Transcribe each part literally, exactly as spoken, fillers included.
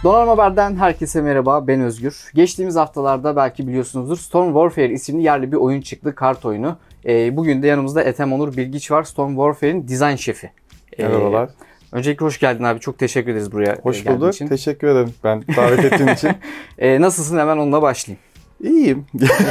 Donanım Haber'den herkese merhaba, ben Özgür. Geçtiğimiz haftalarda belki biliyorsunuzdur Storm Warfare isimli yerli bir oyun çıktı, kart oyunu. Ee, bugün de yanımızda Ethem Onur Bilgiç var, Storm Warfare'in dizayn şefi. Ee, Merhabalar. Öncelikle hoş geldin abi, çok teşekkür ederiz buraya hoş geldiğin bulduk, için. teşekkür ederim ben davet ettiğin için. ee, nasılsın, hemen onunla başlayayım. İyiyim.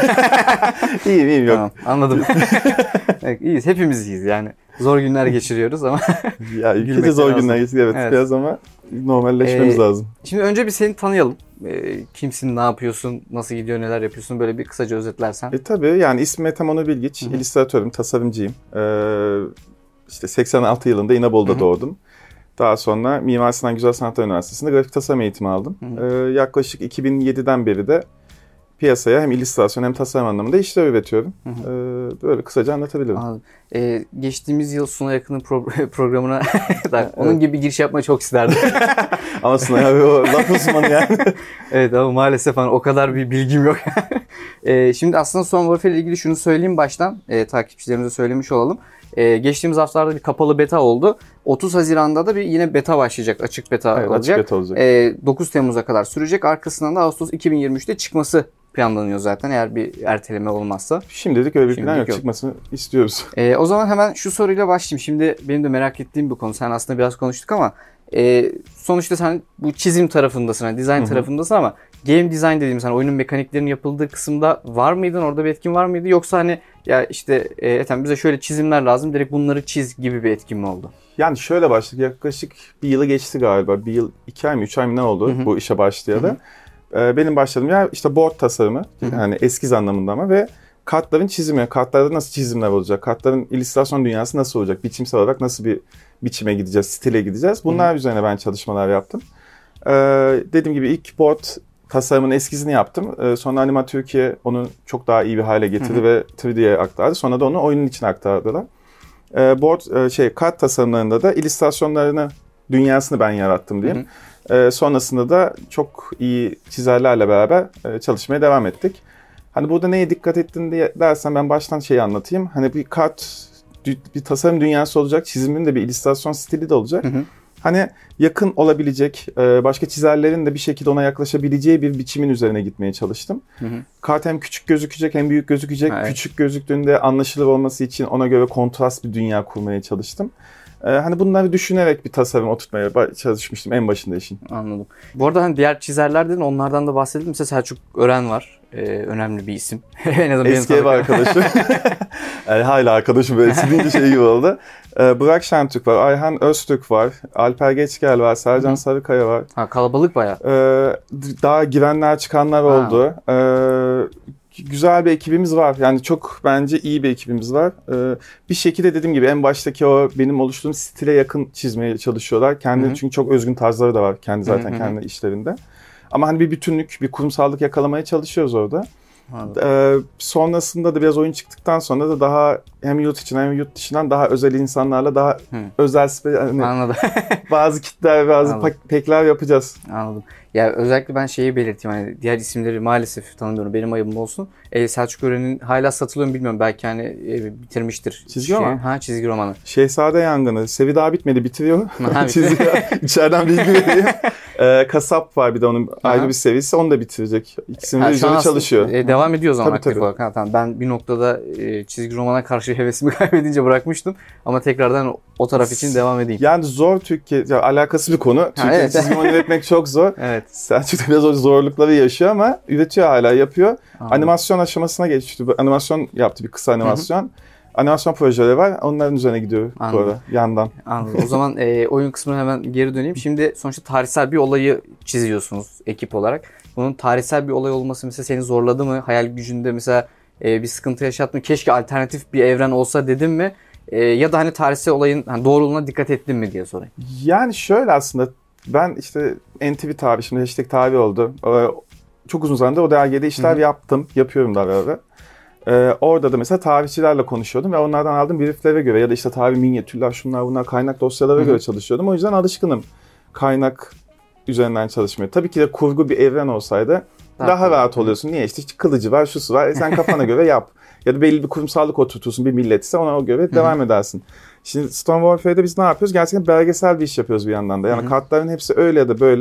iyiyim, iyiyim. Yok. Tamam, anladım. Evet, iyiyiz, hepimiz iyiyiz yani. Zor günler geçiriyoruz ama. Ya ülkede zor günler geçiriyor evet, evet biraz ama normalleşmemiz ee, lazım. Şimdi önce bir seni tanıyalım. Ee, kimsin, ne yapıyorsun, nasıl gidiyor, neler yapıyorsun, böyle bir kısaca özetlersen. E tabii yani ismim Ethem Onur Bilgiç, Hı-hı. illüstratörüm, tasarımcıyım. Ee, işte seksen altı yılında İnebolu'da Hı-hı. doğdum. Daha sonra Mimar Sinan Güzel Sanatlar Üniversitesi'nde grafik tasarım eğitimi aldım. Ee, yaklaşık iki bin yediden beri de piyasaya hem illüstrasyon hem tasarım anlamında işler üretiyorum. Hı hı. Ee, böyle kısaca anlatabilirim. Anladım. Ee, geçtiğimiz yıl Suna Yakın'ın pro- programına onun evet. gibi bir giriş yapmayı çok isterdim. Ama Suna abi o laf uzmanı yani. Evet ama maalesef hani o kadar bir bilgim yok. ee, şimdi aslında Storm Warfare ile ilgili şunu söyleyeyim baştan. E, takipçilerimize söylemiş olalım. Ee, geçtiğimiz haftalarda bir kapalı beta oldu. otuz Haziran'da da bir yine beta başlayacak. Açık beta evet, olacak. Açık beta olacak. Ee, dokuz Temmuz'a kadar sürecek. Arkasından da Ağustos iki bin yirmi üçte çıkması planlanıyor zaten eğer bir erteleme olmazsa. Şimdilik öyle bir Şimdilik plan yok. yok. Çıkmasını istiyoruz. Ee, o zaman hemen şu soruyla başlayayım. Şimdi benim de merak ettiğim bir konu. Sen aslında biraz konuştuk ama e, sonuçta sen bu çizim tarafındasın, yani design Hı-hı. tarafındasın ama game design dediğimiz hani oyunun mekaniklerinin yapıldığı kısımda var mıydın? Orada bir etkin var mıydı? Yoksa hani ya işte e, Ethem bize şöyle çizimler lazım, direkt bunları çiz gibi bir etkin mi oldu? Yani şöyle başladık. Yaklaşık bir yılı geçti galiba. Bir yıl, iki ay mı, üç ay mı ne oldu Hı-hı. bu işe başlayalı? Hı-hı. Benim başladığım yer işte board tasarımı, Hı-hı. yani eskiz anlamında ama ve kartların çizimi, kartlarda nasıl çizimler olacak, kartların illüstrasyon dünyası nasıl olacak, biçimsel olarak nasıl bir biçime gideceğiz, stile gideceğiz. Bunlar Hı-hı. üzerine ben çalışmalar yaptım. Ee, dediğim gibi ilk board tasarımın eskizini yaptım. Ee, sonra Anima Türkiye onu çok daha iyi bir hale getirdi Hı-hı. ve üç D'ye aktardı. Sonra da onu oyunun içine aktardılar. Ee, board şey kart tasarımlarında da illüstrasyonlarını, dünyasını ben yarattım diyeyim. Hı-hı. Ee, sonrasında da çok iyi çizerlerle beraber e, çalışmaya devam ettik. Hani burada neye dikkat ettin diye dersen ben baştan şeyi anlatayım. Hani bir kart, bir tasarım dünyası olacak, çizimin de bir illüstrasyon stili de olacak. Hı hı. Hani yakın olabilecek, e, başka çizerlerin de bir şekilde ona yaklaşabileceği bir biçimin üzerine gitmeye çalıştım. Hı hı. Kart hem küçük gözükecek hem büyük gözükecek. Evet. Küçük gözüktüğünde anlaşılır olması için ona göre kontrast bir dünya kurmaya çalıştım. Ee, hani bunları düşünerek bir tasarım oturtmaya çalışmıştım en başında işin. Anladım. Bu arada hani diğer çizerler dedin, onlardan da bahsedelim. Mesela Selçuk Ören var. Ee, önemli bir isim. en azından eski ev arkadaşım. yani hala arkadaşım böyle eski şey gibi oldu. Ee, Burak Şentürk var, Ayhan Öztürk var, Alper Geçgel var, Sercan Sarıkaya var. Ha, kalabalık bayağı. Ee, daha girenler çıkanlar ha. oldu. Ee, Güzel bir ekibimiz var. Yani çok bence iyi bir ekibimiz var. Ee, bir şekilde dediğim gibi en baştaki o benim oluşturduğum stile yakın çizmeye çalışıyorlar. Kendi çünkü çok özgün tarzları da var kendi zaten Hı-hı. kendi işlerinde. Ama hani bir bütünlük, bir kurumsallık yakalamaya çalışıyoruz orada. Ee, sonrasında da biraz oyun çıktıktan sonra da daha hem yurt içinden hem yurt dışından daha özel insanlarla daha Hı. özel hani Anladım. bazı kitler, bazı Anladım. pekler yapacağız. Anladım. Ya özellikle ben şeyi belirteyim, hani diğer isimleri maalesef tanımıyorum, benim ayıbım olsun. Ee, Selçuk Ören'in hala satılıyor mu bilmiyorum, belki hani e, bitirmiştir. Çizgi şey. roman. Ha, çizgi romanı. Şehzade Yangını. Sevi daha bitmedi, bitiriyor. Çiziyor. İçeriden bilgi veriyor. Ee, Kasap var bir de onun Aha. ayrı bir seviyesi, onu da bitirecek. İkisinin de üzerine çalışıyor. E, devam ediyor o zaman aktif olarak. Ha, tamam. Ben bir noktada e, çizgi romana karşı hevesimi kaybedince bırakmıştım. Ama tekrardan o taraf için devam edeyim. Yani zor Türkiye, yani alakası bir konu. Türkiye'de evet. çizgi roman üretmek çok zor. Evet. Selçuk da biraz o zorlukları yaşıyor ama üretiyor, hala yapıyor. Anladım. Animasyon aşamasına geçti. Animasyon yaptı, bir kısa animasyon. Hı-hı. Animasyon projeleri var. Onların üzerine gidiyor Anladım. bu arada yandan. Anladım. O zaman e, oyun kısmına hemen geri döneyim. Şimdi sonuçta tarihsel bir olayı çiziyorsunuz ekip olarak. Bunun tarihsel bir olay olması mesela seni zorladı mı? Hayal gücünde mesela e, bir sıkıntı yaşattı mı? Keşke alternatif bir evren olsa dedin mi? E, ya da hani tarihsel olayın hani doğruluğuna dikkat ettin mi diye sorayım. Yani şöyle aslında ben işte N T V tabi, şimdi hashtag tabi oldu. Ee, çok uzun zamandır o dergide işler Hı-hı. yaptım. Yapıyorum da ara. Ee, orada da mesela tarihçilerle konuşuyordum ve onlardan aldığım brieflere göre ya da işte tarih minyatürler, şunlar bunlar, kaynak dosyalara Hı-hı. göre çalışıyordum. O yüzden alışkınım kaynak üzerinden çalışmaya. Tabii ki de kurgu bir evren olsaydı daha, daha rahat oluyorsun. Niye? İşte kılıcı var, şusu var. E sen kafana göre yap. Ya da belli bir kurumsallık oturtursun, bir milletse ona o göre Hı-hı. devam edersin. Şimdi Storm Warfare'de biz ne yapıyoruz? Gerçekten belgesel bir iş yapıyoruz bir yandan da. Yani Hı-hı. kartların hepsi öyle ya da böyle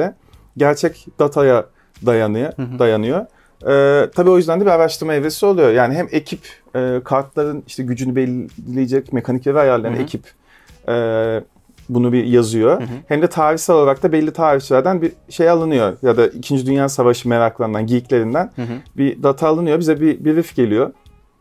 gerçek dataya dayanıyor. Hı hı. dayanıyor. Ee, tabii o yüzden de bir araştırma evresi oluyor. Yani hem ekip e, kartların işte gücünü belirleyecek mekanik veri ayarlayan hı hı. ekip e, bunu bir yazıyor. Hı hı. Hem de tarihsel olarak da belli tarihçilerden bir şey alınıyor. Ya da İkinci Dünya Savaşı meraklarından, geeklerinden hı hı. bir data alınıyor. Bize bir brief geliyor.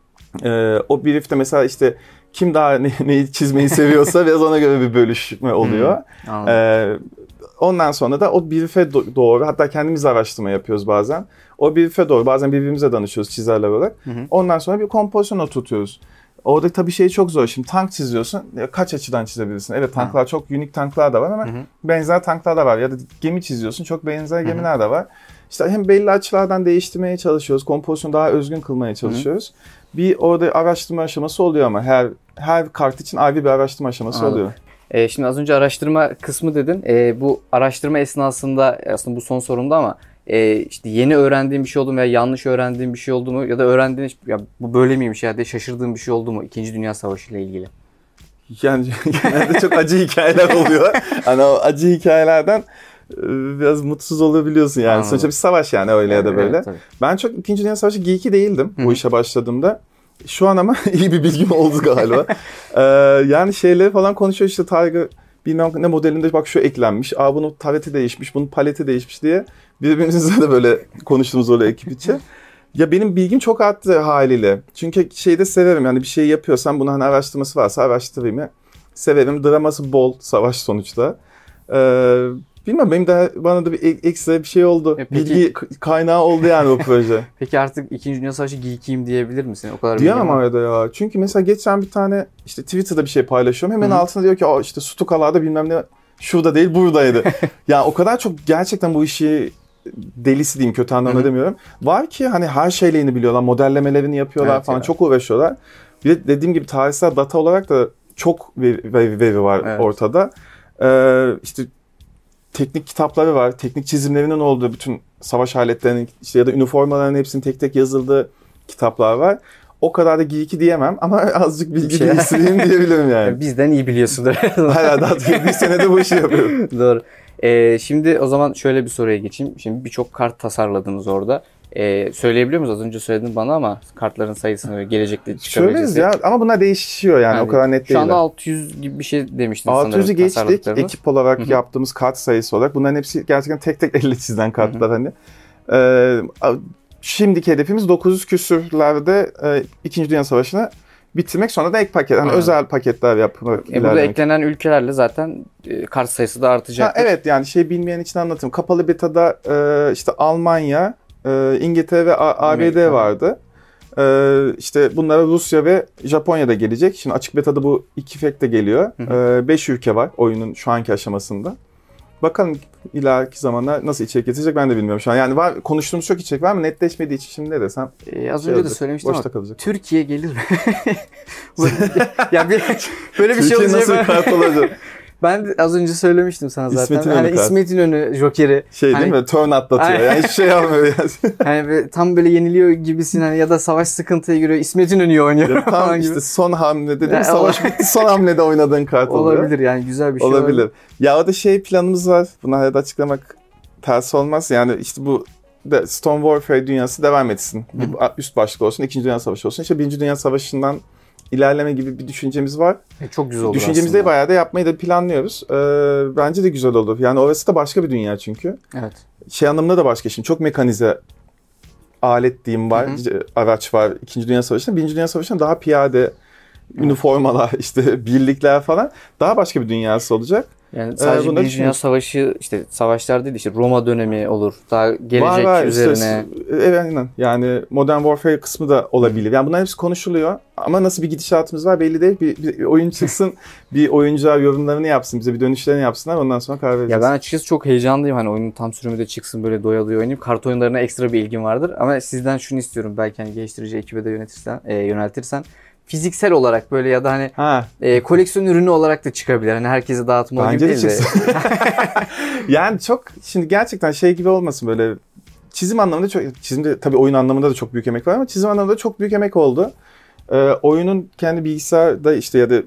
Ee, o briefte mesela işte kim daha ne, neyi çizmeyi seviyorsa biraz ona göre bir bölüşme oluyor. Hmm, ee, ondan sonra da o brief'e do- doğru, hatta kendimiz araştırma yapıyoruz bazen. O brief'e doğru, bazen birbirimize danışıyoruz çizerler olarak. Hı hı. Ondan sonra bir kompozisyon oturtuyoruz. Orada tabii şey çok zor. Şimdi tank çiziyorsun. Kaç açıdan çizebilirsin? Evet, tanklar, hı. çok unik tanklar da var ama hı hı. benzer tanklar da var. Ya da gemi çiziyorsun. Çok benzer gemiler hı hı. de var. İşte hem belli açılardan değiştirmeye çalışıyoruz. Kompozisyonu daha özgün kılmaya çalışıyoruz. Hı hı. Bir orada araştırma aşaması oluyor ama her her kart için ayrı bir araştırma aşaması Anladım. oluyor. Ee, şimdi az önce araştırma kısmı dedin. Ee, bu araştırma esnasında aslında bu son sorumda ama e, işte yeni öğrendiğin bir şey oldu mu veya yanlış öğrendiğin bir şey oldu mu ya da öğrendiğin ya bu böyle miymiş ya da şaşırdığın bir şey oldu mu İkinci Dünya Savaşı ile ilgili? Yani genelde çok acı hikayeler oluyor. Hani o acı hikayelerden biraz mutsuz olabiliyorsun yani. Anladım. Sonuçta bir savaş yani öyle evet, ya da böyle. Evet, ben çok İkinci Dünya Savaşı geeki değildim Hı-hı. bu işe başladığımda. Şu an ama iyi bir bilgim oldu galiba. ee, yani şeyleri falan konuşuyor işte Tiger bilmem ne modelinde bak şu eklenmiş. Aa bunun tareti değişmiş, bunun paleti değişmiş diye birbirimizle de böyle konuştuğumuz öyle ekip içi. Ya benim bilgim çok arttı haliyle. Çünkü şeyi de severim yani bir şey yapıyorsam bunun hani araştırması varsa araştırayım. Severim. Draması bol savaş sonuçta. Ee, Bilmem benim de bana da bir ekstra bir şey oldu. E peki, bilgi kaynağı oldu yani o proje. Peki artık İkinci Dünya Savaşı geekiyim diyebilir misin? O kadar diyemem arada ya. Çünkü mesela geçen bir tane işte Twitter'da bir şey paylaşıyorum. Hemen Hı-hı. altına diyor ki o işte Stukalarda bilmem ne şurada değil buradaydı. Ya o kadar çok gerçekten bu işi delisi diyeyim kötü anlamda demiyorum. Var ki hani her şeylerini biliyorlar. Modellemelerini yapıyorlar evet falan ya. Çok uğraşıyorlar. Bir de dediğim gibi tarihsel data olarak da çok veri, veri, veri var evet. ortada. Ee, işte teknik kitapları var. Teknik çizimlerinin olduğu bütün savaş aletlerinin işte ya da üniformaların hepsinin tek tek yazıldığı kitaplar var. O kadar da geeki diyemem ama azıcık bilgi şey. bilgisiyim diyebilirim yani. Bizden iyi biliyorsundur. Hala daha bir senede bu işi yapıyorum. Doğru. Ee, şimdi o zaman şöyle bir soruya geçeyim. Şimdi birçok kart tasarladınız orada. Ee, söyleyebiliyor musunuz? Az önce söyledin bana ama kartların sayısını gelecekte çıkabileceğiz. Söyleriz ya ama bunlar değişiyor yani, yani o kadar net değil. Şu anda altı yüz gibi bir şey demiştin sanırım. altı yüzü geçtik ekip olarak Hı-hı. yaptığımız kart sayısı olarak. Bunların hepsi gerçekten tek tek elle çizilen kartlar Hı-hı. hani. Ee, şimdiki hedefimiz dokuz yüz küsürlerde e, İkinci Dünya Savaşı'nı bitirmek, sonra da ek paket, hani özel paketler yapmak. E burada eklenen ülkelerle zaten e, kart sayısı da artacak. Evet yani şey bilmeyen için anlatayım. Kapalı beta'da e, işte Almanya, e, İngiltere ve A- ABD vardı. E, işte bunlara Rusya ve Japonya da gelecek. Şimdi açık beta'da bu iki fek de geliyor. E, beş ülke var oyunun şu anki aşamasında. Bakalım ileriki zamanlar nasıl içerik getirecek ben de bilmiyorum şu an. Yani var, konuştuğumuz çok içerik var ama netleşmediği için şimdi ne desem. Ee, az şey önce de söylemiştim ama kalacak. Türkiye gelir mi? ya bir, böyle bir Türkiye şey olacak. Türkiye nasıl kart olacak? Ben de az önce söylemiştim sana zaten. İsmet hani İsmet İnönü Joker'i. Şey hani, değil mi? Turn atlatıyor. Yani hiçbir şey yapmıyor. Yani. hani tam böyle yeniliyor gibisin hani ya da savaş sıkıntıya giriyor. İsmet İnönü'yü oynuyor. Ya tam işte gibi. Son hamlede değil mi? Savaş bitti. Son hamlede oynadığın kart oluyor. Olabilir yani güzel bir şey olabilir. olabilir. Ya o da şey planımız var. Bunu arada açıklamak ters olmaz. Yani işte bu de Stone Warfare dünyası devam etsin. Hı. Bir üst başlık olsun. İkinci Dünya Savaşı olsun. İşte Birinci Dünya Savaşı'ndan ilerleme gibi bir düşüncemiz var. E, çok güzel olur Düşüncemizi de bayağı da yapmayı da planlıyoruz. Ee, bence de güzel olur. Yani orası da başka bir dünya çünkü. Evet. Şey anlamında da başka. Şimdi çok mekanize alet diyeyim var. Hı hı. Araç var. İkinci Dünya Savaşı'nda. Birinci Dünya Savaşı'nda daha piyade, evet. üniformalar, işte birlikler falan. Daha başka bir dünyası olacak. Yani sadece ee, Birinci Dünya Savaşı, işte savaşlar değil, işte Roma dönemi olur. Daha gelecek var, var. üzerine. İşte, evet aynen. Yani Modern Warfare kısmı da olabilir. Yani bunlar hepsi konuşuluyor. Ama nasıl bir gidişatımız var belli değil. Bir, bir oyun çıksın, bir oyuncular yorumlarını yapsın, bize bir dönüşlerini yapsınlar. Ondan sonra karar vereceğiz. Ya ben açıkçası çok heyecanlıyım. Hani oyunun tam sürümü de çıksın, böyle doya doya oynayayım. Kart oyunlarına ekstra bir ilgim vardır. Ama sizden şunu istiyorum. Belki hani geliştirici ekibe de yönetirsen, e, yöneltirsen. Fiziksel olarak böyle ya da hani e, koleksiyon ürünü olarak da çıkabilir. Hani herkese dağıtmalı gibi değil de. Yani çok şimdi gerçekten şey gibi olmasın, böyle çizim anlamında çok, çizimde tabii oyun anlamında da çok büyük emek var ama çizim anlamında çok büyük emek oldu. Ee, oyunun kendi bilgisayarda işte ya da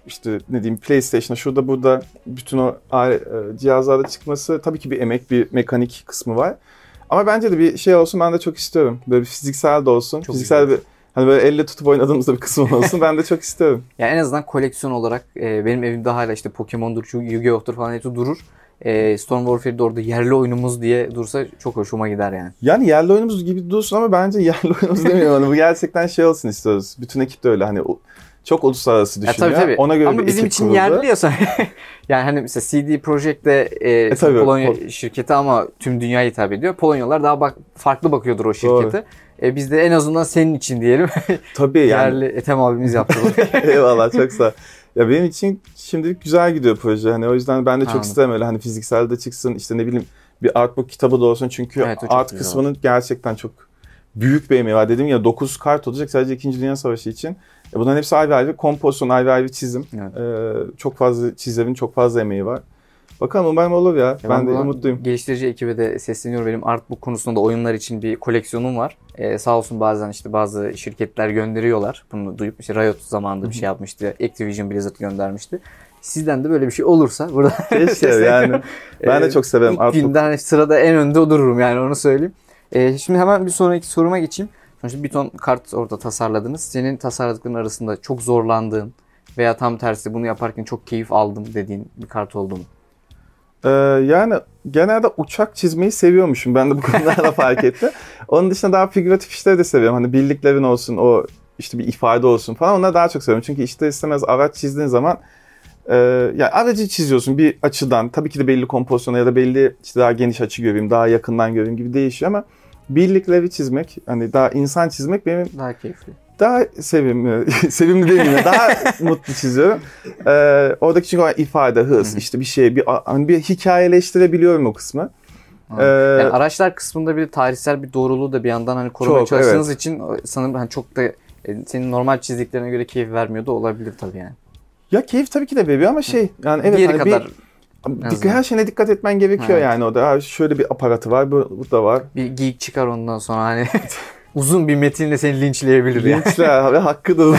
işte ne diyeyim PlayStation'a şurada burada bütün o e, cihazlarda çıkması tabii ki bir emek, bir mekanik kısmı var. Ama bence de bir şey olsun, ben de çok istiyorum. Böyle bir fiziksel de olsun. Çok fiziksel güzel. Bir hani böyle elle tutup oynadığımızda bir kısmı olsun. Ben de çok istiyorum. Yani en azından koleksiyon olarak e, benim evimde hala işte Pokemon'dur, Yu-Gi-Oh'tur falan hepsi durur. E, Storm Warfare'de orada yerli oyunumuz diye dursa çok hoşuma gider yani. Yani yerli oyunumuz gibi dursun ama bence yerli oyunumuz demiyorum. Bu gerçekten şey olsun istiyoruz. Bütün ekip de öyle hani çok uluslararası düşünüyor. Ya, tabii, tabii. Ona göre ama bir bizim ekip için kuruldu. yerli ya yani hani mesela C D Projekt'te e, e, Polonya Pol- şirketi ama tüm dünyaya hitap ediyor. Polonyalılar daha bak farklı bakıyordur o şirkete. E, biz de en azından senin için diyelim. Tabii yani. Yerli Ethem abimiz yaptı bunu. Eyvallah, çok sağ ol. Ya benim için şimdilik güzel gidiyor proje. Hani o yüzden ben de çok Anladım. isterim öyle hani fiziksel de çıksın, işte ne bileyim bir artbook kitabı da olsun. Çünkü evet, art kısmının olur. Gerçekten çok büyük bir emeği var. Dedim ya dokuz kart olacak sadece İkinci Dünya Savaşı için. E bunların hepsi ayrı ayrı kompozisyon, ayrı ayrı çizim. Evet. Ee, çok fazla çizerin çok fazla emeği var. Bakalım umarım olur ya. ya ben, ben de umutluyum. Geliştirici ekibe de sesleniyorum. Benim artbook konusunda da oyunlar için bir koleksiyonum var. Ee, sağ olsun bazen işte bazı şirketler gönderiyorlar. Bunu duyup işte Riot zamanında bir şey yapmıştı. Activision Blizzard göndermişti. Sizden de böyle bir şey olursa burada keşke yani. Ben de çok severim artbook. İlk günden sırada en önde dururum yani, onu söyleyeyim. Ee, şimdi hemen bir sonraki soruma geçeyim. Sonuçta bir ton kart orada tasarladınız. Senin tasarladıkların arasında çok zorlandığın veya tam tersi bunu yaparken çok keyif aldım dediğin bir kart oldu mu? Ee, yani genelde uçak çizmeyi seviyormuşum. Ben de bu konularda fark ettim. Onun dışında daha figüratif işleri de seviyorum. Hani birliklerin olsun, o işte bir ifade olsun falan, onları daha çok seviyorum. Çünkü işte istemez araç çizdiğin zaman e, yani aracı çiziyorsun bir açıdan. Tabii ki de belli kompozisyona ya da belli işte daha geniş açı göreyim, daha yakından göreyim gibi değişiyor ama birlikleri çizmek, hani daha insan çizmek benim daha keyifli. Daha sevimli, sevimli değil mi? Daha mutlu çiziyorum. Ee, oradaki çünkü o ifade, hız, Hı-hı. işte bir şey, bir hani bir hikayeleştirebiliyorum o kısmı. Ee, yani araçlar kısmında bir tarihsel bir doğruluğu da bir yandan hani korumaya çok, çalıştığınız evet. için sanırım hani çok da senin normal çizdiklerine göre keyif vermiyor da olabilir tabii yani. Ya keyif tabii ki de veriyor ama şey yani evet Diğeri hani kadar bir, her şeyine dikkat etmen gerekiyor evet. Yani o da şöyle bir aparatı var, bu, bu da var. Bir geek çıkar ondan sonra hani uzun bir metinle seni linçleyebilir. Linçler ve hakkıdır.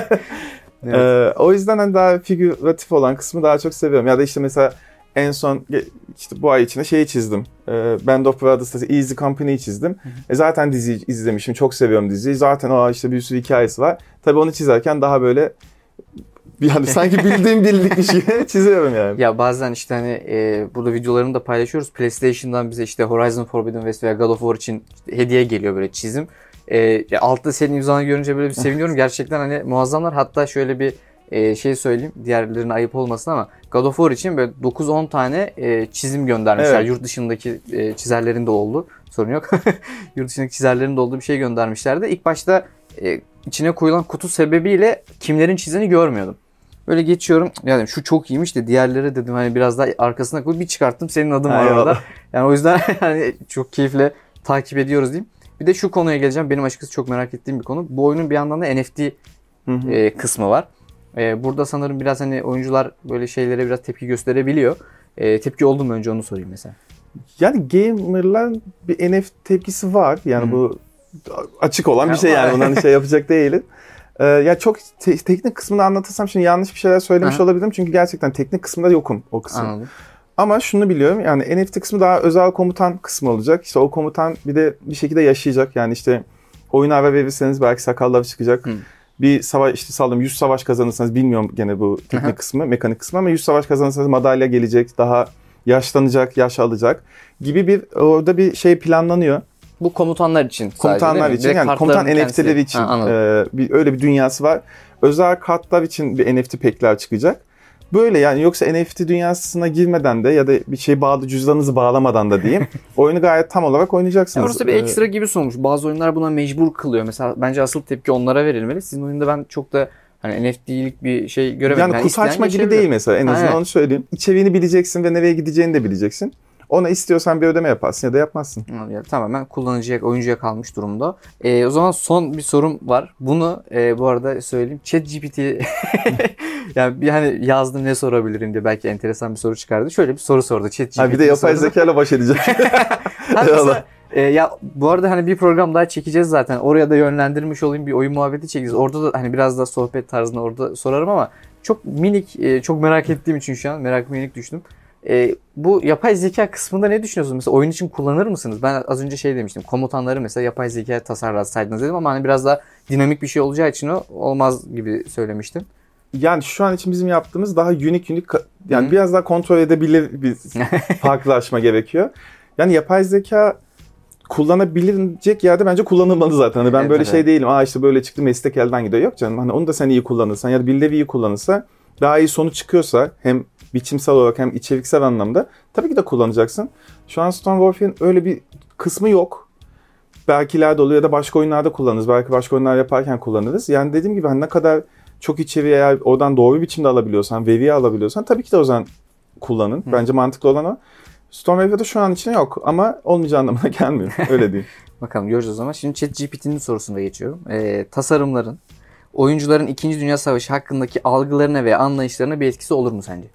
Evet. Ee, o yüzden hani daha figüratif olan kısmı daha çok seviyorum. Ya da işte mesela en son işte bu ay içinde şeyi çizdim. Ee, Band of Brothers'ta Easy Company'yi çizdim. Hı hı. E zaten diziyi izlemişim. Çok seviyorum diziyi. Zaten o işte bir sürü hikayesi var. Tabii onu çizerken daha böyle yani sanki bildiğim bildikmiş gibi çiziyorum yani. Ya bazen işte hani e, burada videolarını da paylaşıyoruz. PlayStation'dan bize işte Horizon Forbidden West veya God of War için işte hediye geliyor böyle çizim. E, altta senin imzanı görünce böyle bir seviniyorum. Gerçekten hani muazzamlar. Hatta şöyle bir e, şey söyleyeyim. Diğerlerine ayıp olmasın ama God of War için böyle dokuz on tane e, çizim göndermişler. Evet. Yurt dışındaki e, çizerlerin de oldu. Sorun yok. Yurt dışındaki çizerlerin de olduğu bir şey göndermişlerdi. İlk başta e, içine koyulan kutu sebebiyle kimlerin çizdiğini görmüyordum. Böyle geçiyorum. Yani şu çok iyiymiş de diğerleri dedim hani biraz daha arkasına koy, bir çıkarttım senin adın var orada. Yani o yüzden hani çok keyifle takip ediyoruz diyeyim. Bir de şu konuya geleceğim. Benim açıkçası çok merak ettiğim bir konu. Bu oyunun bir yandan da N F T hı hı. E, kısmı var. E, burada sanırım biraz hani oyuncular böyle şeylere biraz tepki gösterebiliyor. E, tepki oldu mu, önce onu sorayım mesela. Yani gamerların bir N F T tepkisi var. Yani hı. bu açık olan bir şey yani. Ondan şey yapacak değiliz. Ee, ya çok te- teknik kısmını anlatırsam şimdi yanlış bir şeyler söylemiş Aha. olabilirim. Çünkü gerçekten teknik kısmında yokum o kısım. Anladım. Ama şunu biliyorum, yani N F T kısmı daha özel komutan kısmı olacak. İşte o komutan bir de bir şekilde yaşayacak. Yani işte oyuna ara verirseniz belki sakallar çıkacak. Hı. Bir savaş, işte sallıyorum yüz savaş kazanırsanız, bilmiyorum gene bu teknik Aha. kısmı, mekanik kısmı, ama yüz savaş kazanırsanız madalya gelecek, daha yaşlanacak, yaş alacak gibi bir orada bir şey planlanıyor. Bu komutanlar için komutanlar sadece, için yani komutan N F T'leri için ha, e, bir, öyle bir dünyası var. Özel kartlar için bir N F T pack'ler çıkacak. Böyle yani, yoksa N F T dünyasına girmeden de ya da bir şey bağlı, cüzdanınızı bağlamadan da diyeyim oyunu gayet tam olarak oynayacaksınız. Yani orası bir ekstra gibi sunmuş. Bazı oyunlar buna mecbur kılıyor. Mesela bence asıl tepki onlara verilmeli. Sizin oyunda ben çok da hani N F T'lik bir şey göremedim. Yani, yani kutu açma gibi değil mesela, en azından ha, evet. onu söyleyeyim. İçeriğini bileceksin ve nereye gideceğini de bileceksin. Ona istiyorsan bir ödeme yaparsın ya da yapmazsın. Yani tamamen kullanıcıya, oyuncuya kalmış durumda. Ee, o zaman son bir sorum var. Bunu e, bu arada söyleyeyim. ChatGPT yani bir hani yazdım ne sorabilirim diye, belki enteresan bir soru çıkardı. Şöyle bir soru sordu ChatGPT. Ha bir de yapay zeka ile baş edecek. mesela, e, ya bu arada hani bir program daha çekeceğiz zaten. Oraya da yönlendirmiş olayım, bir oyun muhabbeti çekeceğiz. Orada da hani biraz daha sohbet tarzında orada sorarım ama çok minik, e, çok merak ettiğim için şu an merak minik düştüm. E, bu yapay zeka kısmında ne düşünüyorsunuz? Mesela oyun için kullanır mısınız? Ben az önce şey demiştim. Komutanları mesela yapay zeka tasarlatsaydınız dedim ama hani biraz daha dinamik bir şey olacağı için o olmaz gibi söylemiştim. Yani şu an için bizim yaptığımız daha unik unik yani Hı. biraz daha kontrol edebilir bir farklılaşma gerekiyor. Yani yapay zeka kullanabilecek yerde bence kullanılmalı zaten. Hani ben evet, böyle evet. şey değilim. Aa işte böyle çıktı meslek elden gidiyor. Yok canım. Hani onu da sen iyi kullanırsan ya da birileri iyi kullanırsa daha iyi sonuç çıkıyorsa hem biçimsel olarak hem içeriksel anlamda tabii ki de kullanacaksın. Şu an Stone Warfare'in öyle bir kısmı yok. Belki ileride oluyor ya da başka oyunlarda kullanırız. Belki başka oyunlar yaparken kullanırız. Yani dediğim gibi hani ne kadar çok içeriği eğer oradan doğru bir biçimde alabiliyorsan, veriyi alabiliyorsan tabii ki de o zaman kullanın. Hı. Bence mantıklı olan o. Stormwave'de şu an için yok ama olmayacağı anlamına gelmiyor. Öyle değil. Bakalım göreceğiz o zaman. Şimdi ChatGPT'nin sorusuna geçiyorum. Ee, tasarımların oyuncuların İkinci Dünya Savaşı hakkındaki algılarına ve anlayışlarına bir etkisi olur mu sence?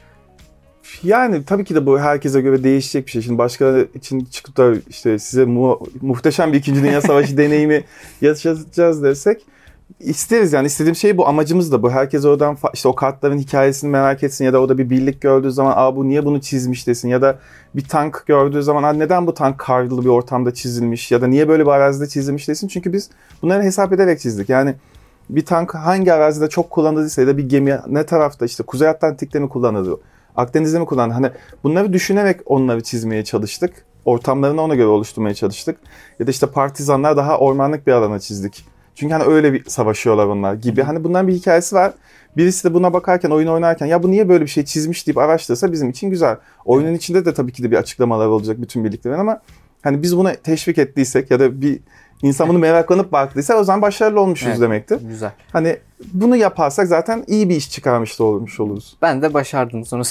Yani tabii ki de bu herkese göre değişecek bir şey. Şimdi başkaları için çıkıp da işte size mu- muhteşem bir İkinci Dünya Savaşı deneyimi yaşatacağız dersek isteriz yani istediğim şey bu, amacımız da bu. Herkes oradan işte o kartların hikayesini merak etsin ya da orada bir birlik gördüğü zaman aa bu niye bunu çizmiş desin ya da bir tank gördüğü zaman aa neden bu tank karlı bir ortamda çizilmiş ya da niye böyle bir arazide çizilmiş desin. Çünkü biz bunları hesap ederek çizdik. Yani bir tank hangi arazide çok kullanıldıysa ya da bir gemi ne tarafta işte Kuzey Atlantik'te mi kullanılıyor, Akdeniz'de mi kullanılıyor? Hani bunları düşünerek onları çizmeye çalıştık. Ortamlarını ona göre oluşturmaya çalıştık. Ya da işte partizanlar daha ormanlık bir alana çizdik. Çünkü hani öyle bir savaşıyorlar onlar gibi. Hani bundan bir hikayesi var. Birisi de buna bakarken, oyun oynarken ya bu niye böyle bir şey çizmiş deyip araştırsa bizim için güzel. Oyunun içinde de tabii ki de bir açıklamalar olacak bütün birliklerin ama hani biz buna teşvik ettiysek ya da bir insan bunu meraklanıp baktıysa o zaman başarılı olmuşuz evet, demektir. Güzel. Hani bunu yaparsak zaten iyi bir iş çıkarmış da olmuş oluruz. Ben de başardım sonra.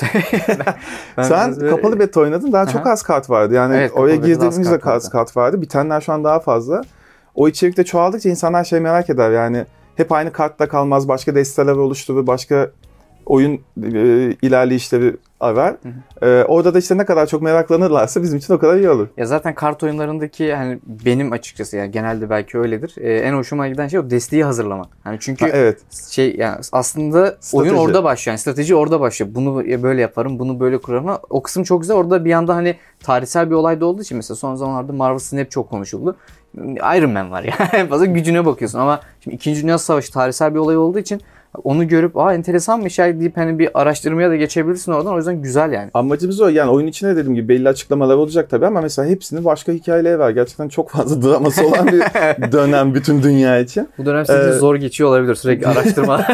ben, Sen böyle... kapalı beta oynadın. Daha Aha. çok az kart vardı. Yani evet, oraya girdiğimizde az, az kart vardı. Bitenler şu an daha fazla. O içerikte çoğaldıkça insanlar şey merak eder yani hep aynı kartta kalmaz, başka desteler oluşturur, başka oyun e, ilerleyişleri arar. Hı hı. E, orada da işte ne kadar çok meraklanırlarsa bizim için o kadar iyi olur. Ya zaten kart oyunlarındaki hani benim açıkçası yani genelde belki öyledir. E, en hoşuma giden şey o desteği hazırlamak. Hani çünkü ha, evet. şey yani aslında strateji. Oyun orada başlıyor. Yani strateji orada başlıyor. Bunu böyle yaparım, bunu böyle kurarım. O kısım çok güzel. Orada bir yanda hani tarihsel bir olay da olduğu için mesela son zamanlarda Marvel Snap çok konuşuldu. Iron Man var ya. En fazla gücüne bakıyorsun ama şimdi İkinci Dünya Savaşı tarihsel bir olay olduğu için onu görüp aa enteresan bir şey deyip hani bir araştırmaya da geçebilirsin oradan. O yüzden güzel yani. Amacımız o. Yani oyun içine dediğim gibi belli açıklamalar olacak tabii ama mesela hepsinin başka hikayeleri var. Gerçekten çok fazla draması olan bir dönem bütün dünya için. Bu dönem sizce ee... zor geçiyor olabilir sürekli araştırma.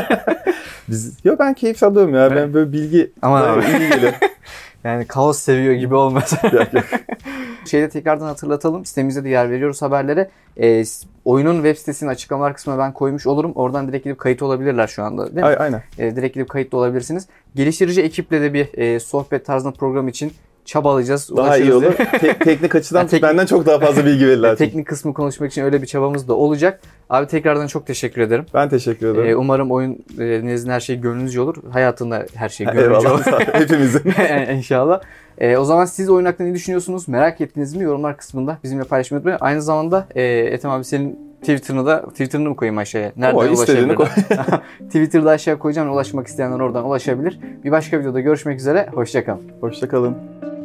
Biz... Yo ben keyif alıyorum ya. Ben böyle bilgi aman abi. iyi geliyor. Yani kaos seviyor gibi olmaz. Yok yok. Şeyde tekrardan hatırlatalım. Sitemizde de yer veriyoruz haberlere. E, oyunun web sitesinin açıklamalar kısmına ben koymuş olurum. Oradan direkt gidip kayıt olabilirler şu anda değil mi? A- aynen. E, direkt gidip kayıtlı olabilirsiniz. Geliştirici ekiple de bir e, sohbet tarzında program için çabalayacağız. Daha iyi olur. Te- teknik açıdan yani teknik, benden çok daha fazla bilgi verirler. Teknik kısmı konuşmak için öyle bir çabamız da olacak. Abi tekrardan çok teşekkür ederim. Ben teşekkür ederim. Ee, umarım oyun e, nezdinde her şey gönlünüzce olur. Hayatında her şey gönlünce olur. Hepimizin. İnşallah. Ee, o zaman siz oyun hakkında ne düşünüyorsunuz? Merak ettiniz mi? Yorumlar kısmında bizimle paylaşmayı unutmayın. Aynı zamanda e, Ethem abi senin Twitter'ını da Twitter'ını mı koyayım aşağıya? Nereden ulaşabilir? Koy. Twitter'da aşağı koyacağım. Ulaşmak isteyenler oradan ulaşabilir. Bir başka videoda görüşmek üzere. Hoşça kalın. Hoşça kalın.